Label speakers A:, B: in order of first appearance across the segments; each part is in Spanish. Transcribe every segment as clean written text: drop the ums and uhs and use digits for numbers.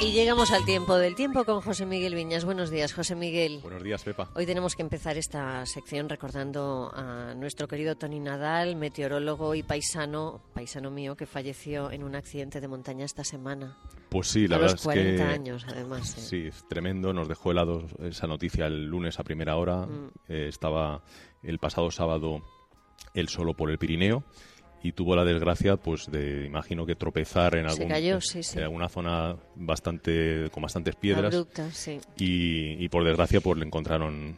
A: Y llegamos al tiempo del tiempo con José Miguel Viñas. Buenos días, José Miguel.
B: Buenos días, Pepa.
A: Hoy tenemos que empezar esta sección recordando a nuestro querido Toni Nadal, meteorólogo y paisano mío, que falleció en un accidente de montaña esta semana.
B: Pues sí, la
A: a
B: verdad
A: los 40
B: es que
A: años, además.
B: Sí, es tremendo. Nos dejó helado esa noticia el lunes a primera hora. Estaba el pasado sábado él solo por el Pirineo y tuvo la desgracia, pues, de, imagino que tropezar en
A: Se cayó,
B: en alguna zona con bastantes piedras.
A: Abrupta, sí.
B: Y por desgracia, pues le encontraron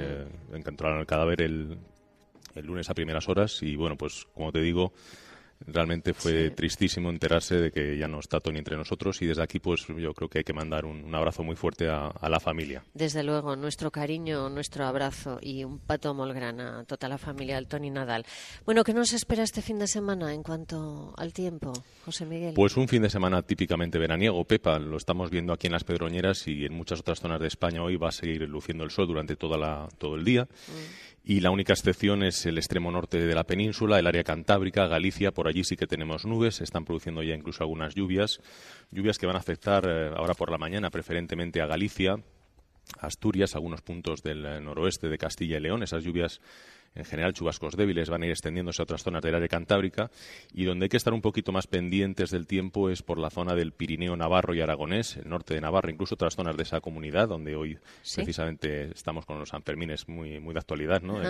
B: el cadáver el lunes a primeras horas. Y bueno, pues como te digo, realmente fue tristísimo enterarse de que ya no está Toni entre nosotros, y desde aquí pues yo creo que hay que mandar un abrazo muy fuerte a la familia.
A: Desde luego, nuestro cariño, nuestro abrazo y un pato molt gran a toda la familia del Toni Nadal. Bueno, ¿qué nos espera este fin de semana en cuanto al tiempo, José Miguel?
B: Pues un fin de semana típicamente veraniego, Pepa. Lo estamos viendo aquí en las Pedroñeras y en muchas otras zonas de España. Hoy va a seguir luciendo el sol durante todo el día. Y la única excepción es el extremo norte de la península, el área cantábrica, Galicia. Por allí sí que tenemos nubes, se están produciendo ya incluso algunas lluvias que van a afectar ahora por la mañana preferentemente a Galicia, Asturias, algunos puntos del noroeste de Castilla y León. Esas lluvias, en general chubascos débiles, van a ir extendiéndose a otras zonas del área cantábrica, y donde hay que estar un poquito más pendientes del tiempo es por la zona del Pirineo Navarro y Aragonés, el norte de Navarra, incluso otras zonas de esa comunidad, donde hoy precisamente estamos con los Sanfermines muy de actualidad, ¿no?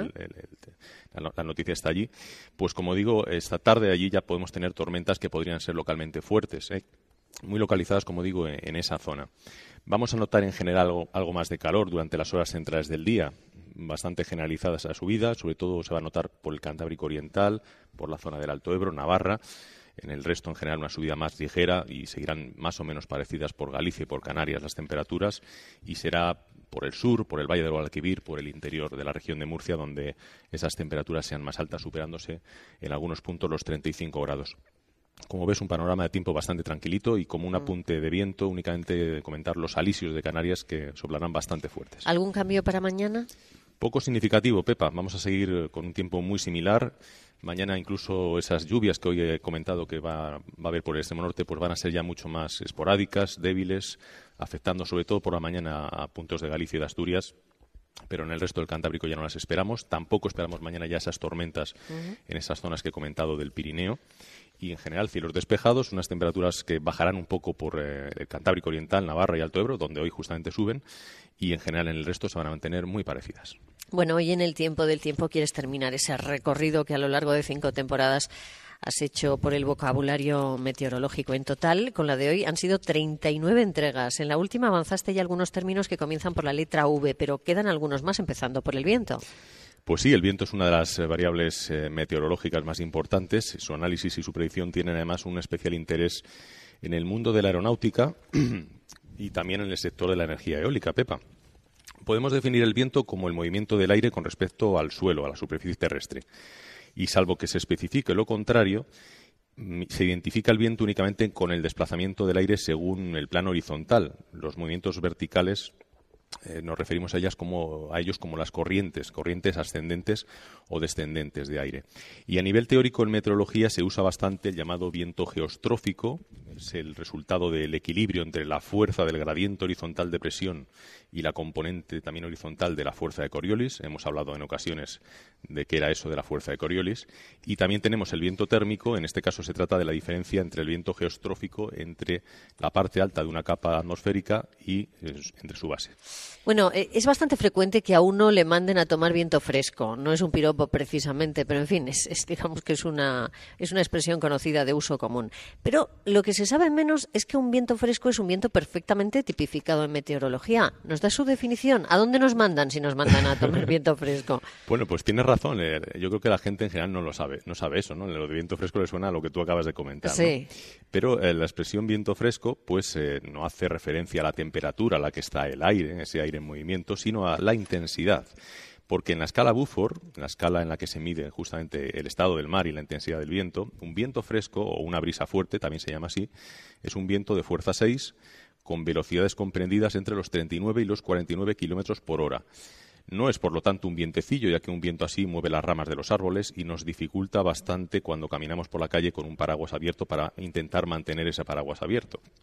B: La noticia está allí. Pues como digo, esta tarde allí ya podemos tener tormentas que podrían ser localmente fuertes, muy localizadas, como digo, en esa zona. Vamos a notar en general algo más de calor durante las horas centrales del día, bastante generalizada esa subida. Sobre todo se va a notar por el Cantábrico Oriental, por la zona del Alto Ebro, Navarra. En el resto, en general, una subida más ligera, y seguirán más o menos parecidas por Galicia y por Canarias las temperaturas, y será por el sur, por el Valle del Guadalquivir, por el interior de la región de Murcia, donde esas temperaturas sean más altas, superándose en algunos puntos los 35 grados. Como ves, un panorama de tiempo bastante tranquilito, y como un apunte de viento, únicamente comentar los alisios de Canarias, que soplarán bastante fuertes.
A: ¿Algún cambio para mañana?
B: Poco significativo, Pepa. Vamos a seguir con un tiempo muy similar. Mañana incluso esas lluvias que hoy he comentado que va a haber por el extremo norte, pues van a ser ya mucho más esporádicas, débiles, afectando sobre todo por la mañana a puntos de Galicia y de Asturias. Pero en el resto del Cantábrico ya no las esperamos. Tampoco esperamos mañana ya esas tormentas en esas zonas que he comentado del Pirineo. Y en general cielos despejados, unas temperaturas que bajarán un poco por el Cantábrico Oriental, Navarra y Alto Ebro, donde hoy justamente suben, y en general en el resto se van a mantener muy parecidas.
A: Bueno, hoy en el tiempo del tiempo quieres terminar ese recorrido que a lo largo de 5 temporadas has hecho por el vocabulario meteorológico. En total, con la de hoy, han sido 39 entregas. En la última avanzaste ya algunos términos que comienzan por la letra V, pero quedan algunos más, empezando por el viento.
B: Pues sí, el viento es una de las variables meteorológicas más importantes. Su análisis y su predicción tienen además un especial interés en el mundo de la aeronáutica y también en el sector de la energía eólica, Pepa. Podemos definir el viento como el movimiento del aire con respecto al suelo, a la superficie terrestre. Y salvo que se especifique lo contrario, se identifica el viento únicamente con el desplazamiento del aire según el plano horizontal. Los movimientos verticales nos referimos a ellos como las corrientes ascendentes o descendentes de aire. Y a nivel teórico, en meteorología se usa bastante el llamado viento geostrófico. Es el resultado del equilibrio entre la fuerza del gradiente horizontal de presión y la componente también horizontal de la fuerza de Coriolis. Hemos hablado en ocasiones de qué era eso de la fuerza de Coriolis. Y también tenemos el viento térmico. En este caso se trata de la diferencia entre el viento geostrófico, entre la parte alta de una capa atmosférica, y entre su base.
A: Bueno, es bastante frecuente que a uno le manden a tomar viento fresco. No es un piropo precisamente, pero en fin, digamos que es una expresión conocida de uso común. Pero lo que se sabe menos es que un viento fresco es un viento perfectamente tipificado en meteorología. ¿Nos da su definición? ¿A dónde nos mandan si nos mandan a tomar viento fresco?
B: Bueno, pues tienes razón. Yo creo que la gente en general no sabe eso, ¿no? Lo de viento fresco le suena a lo que tú acabas de comentar, ¿no?
A: Sí.
B: Pero la expresión viento fresco pues no hace referencia a la temperatura a la que está el aire, ese aire en movimiento, sino a la intensidad. Porque en la escala Beaufort, la escala en la que se mide justamente el estado del mar y la intensidad del viento, un viento fresco o una brisa fuerte, también se llama así, es un viento de fuerza 6 con velocidades comprendidas entre los 39 y los 49 kilómetros por hora. No es, por lo tanto, un vientecillo, ya que un viento así mueve las ramas de los árboles y nos dificulta bastante cuando caminamos por la calle con un paraguas abierto para intentar mantener ese paraguas abierto.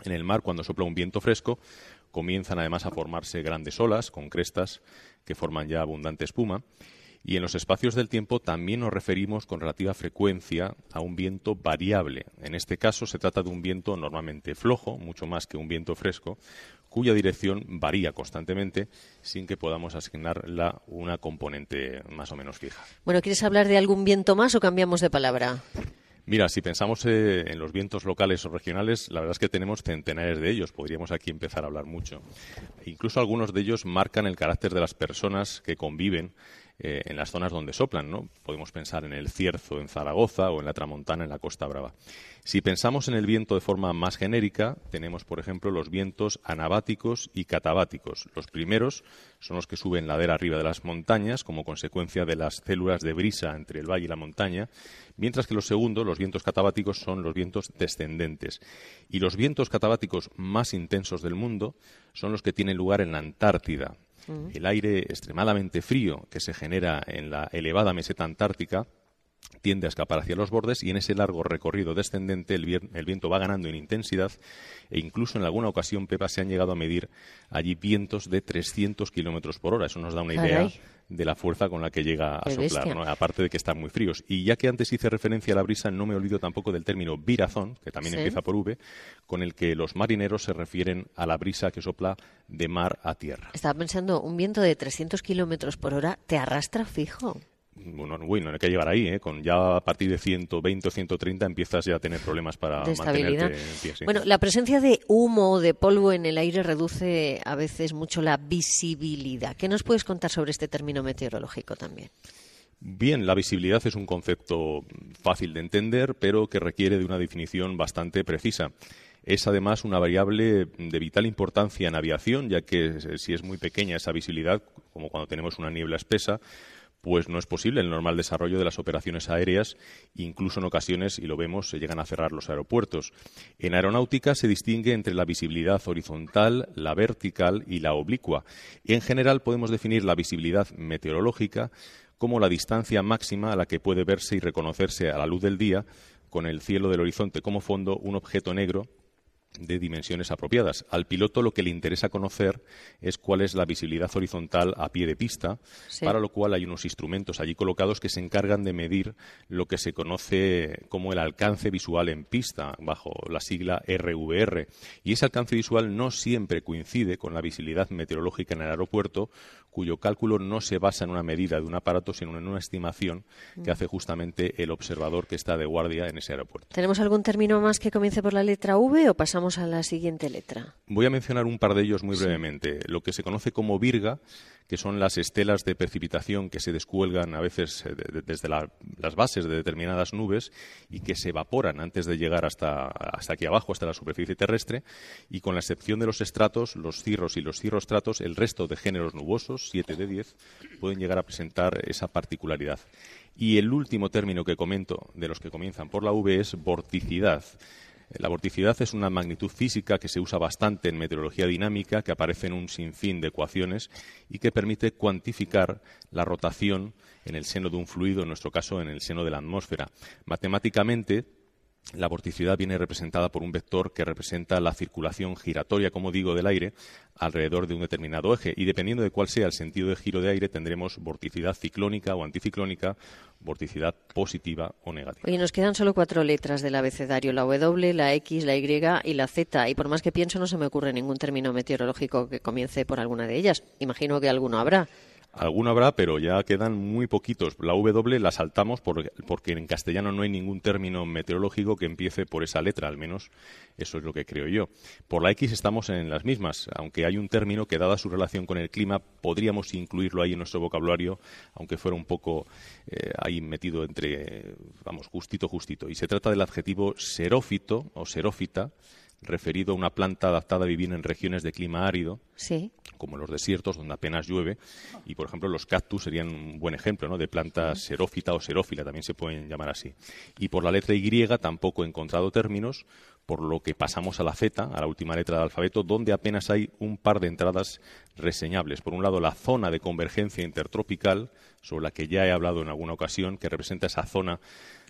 B: En el mar, cuando sopla un viento fresco, comienzan además a formarse grandes olas con crestas que forman ya abundante espuma. Y en los espacios del tiempo también nos referimos con relativa frecuencia a un viento variable. En este caso se trata de un viento normalmente flojo, mucho más que un viento fresco, cuya dirección varía constantemente sin que podamos asignarle una componente más o menos fija.
A: Bueno, ¿quieres hablar de algún viento más o cambiamos de palabra?
B: Mira, si pensamos en los vientos locales o regionales, la verdad es que tenemos centenares de ellos. Podríamos aquí empezar a hablar mucho. Incluso algunos de ellos marcan el carácter de las personas que conviven en las zonas donde soplan, ¿no? Podemos pensar en el Cierzo en Zaragoza o en la Tramontana en la Costa Brava. Si pensamos en el viento de forma más genérica, tenemos, por ejemplo, los vientos anabáticos y catabáticos. Los primeros son los que suben ladera arriba de las montañas como consecuencia de las células de brisa entre el valle y la montaña, mientras que los segundos, los vientos catabáticos, son los vientos descendentes. Y los vientos catabáticos más intensos del mundo son los que tienen lugar en la Antártida. El aire extremadamente frío que se genera en la elevada meseta antártica tiende a escapar hacia los bordes y en ese largo recorrido descendente el viento va ganando en intensidad e incluso en alguna ocasión, Pepa, se han llegado a medir allí vientos de 300 kilómetros por hora. Eso nos da una idea de la fuerza con la que llega a soplar, ¿no? Aparte de que están muy fríos. Y ya que antes hice referencia a la brisa, no me olvido tampoco del término virazón, que también empieza por V, con el que los marineros se refieren a la brisa que sopla de mar a tierra.
A: Estaba pensando, un viento de 300 kilómetros por hora te arrastra fijo.
B: Bueno, no hay que llegar ahí, con ya a partir de 120 o 130 empiezas ya a tener problemas para mantenerte en pie. Sí.
A: Bueno, la presencia de humo o de polvo en el aire reduce a veces mucho la visibilidad. ¿Qué nos puedes contar sobre este término meteorológico también?
B: Bien, la visibilidad es un concepto fácil de entender, pero que requiere de una definición bastante precisa. Es además una variable de vital importancia en aviación, ya que si es muy pequeña esa visibilidad, como cuando tenemos una niebla espesa, pues no es posible el normal desarrollo de las operaciones aéreas, incluso en ocasiones, y lo vemos, se llegan a cerrar los aeropuertos. En aeronáutica se distingue entre la visibilidad horizontal, la vertical y la oblicua. Y en general podemos definir la visibilidad meteorológica como la distancia máxima a la que puede verse y reconocerse a la luz del día, con el cielo del horizonte como fondo, un objeto negro de dimensiones apropiadas. Al piloto lo que le interesa conocer es cuál es la visibilidad horizontal a pie de pista, para lo cual hay unos instrumentos allí colocados que se encargan de medir lo que se conoce como el alcance visual en pista, bajo la sigla RVR. Y ese alcance visual no siempre coincide con la visibilidad meteorológica en el aeropuerto, cuyo cálculo no se basa en una medida de un aparato, sino en una estimación que hace justamente el observador que está de guardia en ese aeropuerto.
A: ¿Tenemos algún término más que comience por la letra V o pasamos a la siguiente letra?
B: Voy a mencionar un par de ellos muy brevemente. Lo que se conoce como virga, que son las estelas de precipitación que se descuelgan a veces desde las bases de determinadas nubes y que se evaporan antes de llegar hasta aquí abajo, hasta la superficie terrestre, y con la excepción de los estratos, los cirros y los cirrostratos, el resto de géneros nubosos, 7 de 10, pueden llegar a presentar esa particularidad. Y el último término que comento, de los que comienzan por la V, es vorticidad. La vorticidad es una magnitud física que se usa bastante en meteorología dinámica, que aparece en un sinfín de ecuaciones y que permite cuantificar la rotación en el seno de un fluido, en nuestro caso en el seno de la atmósfera. Matemáticamente, la vorticidad viene representada por un vector que representa la circulación giratoria, como digo, del aire alrededor de un determinado eje. Y dependiendo de cuál sea el sentido de giro de aire, tendremos vorticidad ciclónica o anticiclónica, vorticidad positiva o negativa.
A: Oye, nos quedan solo 4 letras del abecedario, la W, la X, la Y y la Z. Y por más que pienso, no se me ocurre ningún término meteorológico que comience por alguna de ellas. Imagino que alguno habrá.
B: Alguno habrá, pero ya quedan muy poquitos. La W la saltamos porque en castellano no hay ningún término meteorológico que empiece por esa letra, al menos eso es lo que creo yo. Por la X estamos en las mismas, aunque hay un término que, dada su relación con el clima, podríamos incluirlo ahí en nuestro vocabulario, aunque fuera un poco ahí metido entre, justito. Y se trata del adjetivo xerófito o xerófita, referido a una planta adaptada a vivir en regiones de clima árido, como los desiertos, donde apenas llueve. Y, por ejemplo, los cactus serían un buen ejemplo, ¿no?, de planta xerófita o xerófila, también se pueden llamar así. Y por la letra Y tampoco he encontrado términos, por lo que pasamos a la Z, a la última letra del alfabeto, donde apenas hay un par de entradas reseñables. Por un lado, la zona de convergencia intertropical, sobre la que ya he hablado en alguna ocasión, que representa esa zona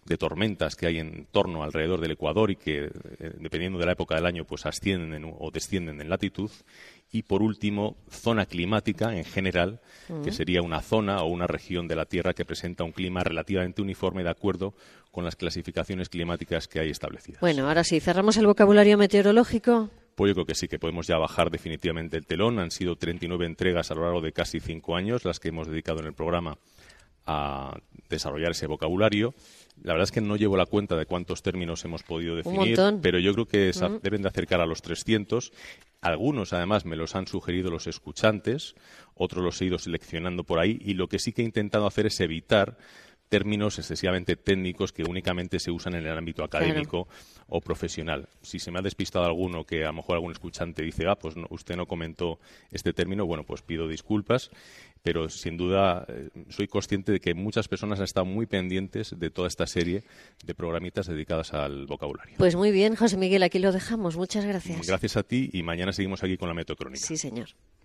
B: de tormentas que hay en torno alrededor del Ecuador y que, dependiendo de la época del año, pues ascienden o descienden en latitud. Y, por último, zona climática en general, que sería una zona o una región de la Tierra que presenta un clima relativamente uniforme de acuerdo con las clasificaciones climáticas que hay establecidas.
A: Bueno, ahora sí, cerramos el vocabulario meteorológico.
B: Pues yo creo que sí, que podemos ya bajar definitivamente el telón. Han sido 39 entregas a lo largo de casi 5 años las que hemos dedicado en el programa a desarrollar ese vocabulario. La verdad es que no llevo la cuenta de cuántos términos hemos podido definir, pero yo creo que deben de acercar a los 300. Algunos, además, me los han sugerido los escuchantes, otros los he ido seleccionando por ahí, y lo que sí que he intentado hacer es evitar términos excesivamente técnicos que únicamente se usan en el ámbito académico o profesional. Si se me ha despistado alguno, que a lo mejor algún escuchante dice, pues no, usted no comentó este término, bueno, pues pido disculpas, pero sin duda soy consciente de que muchas personas han estado muy pendientes de toda esta serie de programitas dedicadas al vocabulario.
A: Pues muy bien, José Miguel, aquí lo dejamos. Muchas gracias.
B: Gracias a ti, y mañana seguimos aquí con la Meteocrónica.
A: Sí, señor.